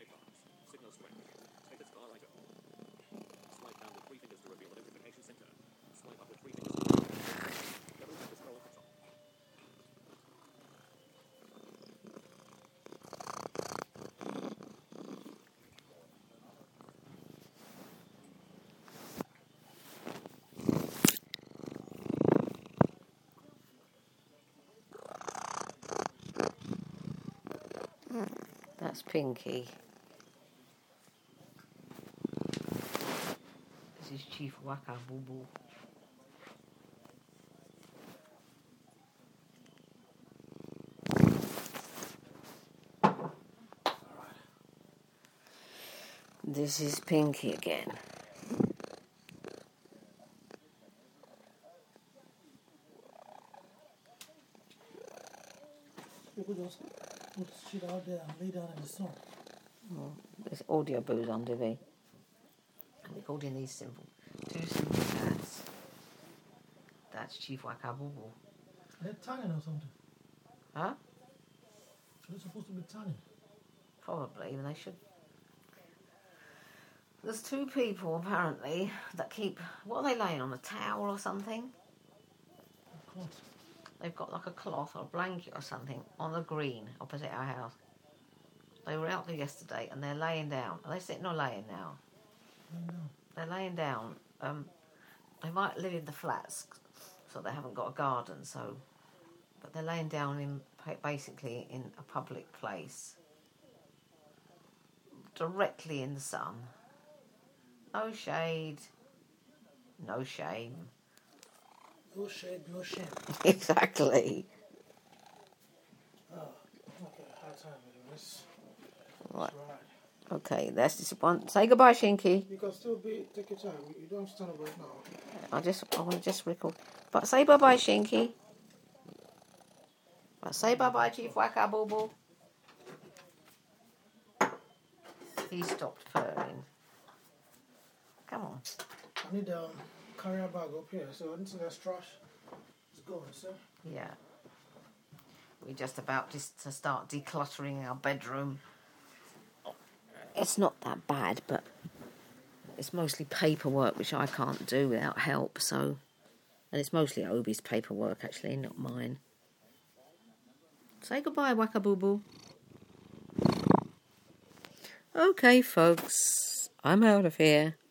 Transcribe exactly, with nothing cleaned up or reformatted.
That's Pinky. This is Chief Waka Boo Boo. This is Pinky again. People just put shit out there and lay down in the sun. Oh, there's audio boos on, do they? And recording these simple, two simple cats. That's Chief Waka Boo Boo. They're tanning or something. Huh? They're supposed to be tanning. Probably, they should. There's two people apparently that keep. What are they laying on? A towel or something? A cloth. They've got like a cloth or a blanket or something on the green opposite our house. They were out there yesterday and they're laying down. Are they sitting or laying now? Laying down. They're laying down. Um, they might live in the flats, so they haven't got a garden. So, but they're laying down in basically in a public place, directly in the sun. No shade, no shame. No shade, no shame. Exactly. Oh, okay, hard time with this. Right. Right. Okay, that's just one. Say goodbye, Shinky. You can still be, take your time. You don't have to stand up right now. I just, I want to just record. But say bye bye, Shinky. But say bye bye, Chief Waka Boo Boo. He stopped purring. Come on. I need a um, carrier bag up here, so anything that's trash is going, sir. Yeah. We're just about just to start decluttering our bedroom. It's not that bad, but it's mostly paperwork, which I can't do without help, so... And it's mostly Obi's paperwork, actually, not mine. Say goodbye, Waka Boo Boo. Okay, folks. I'm out of here.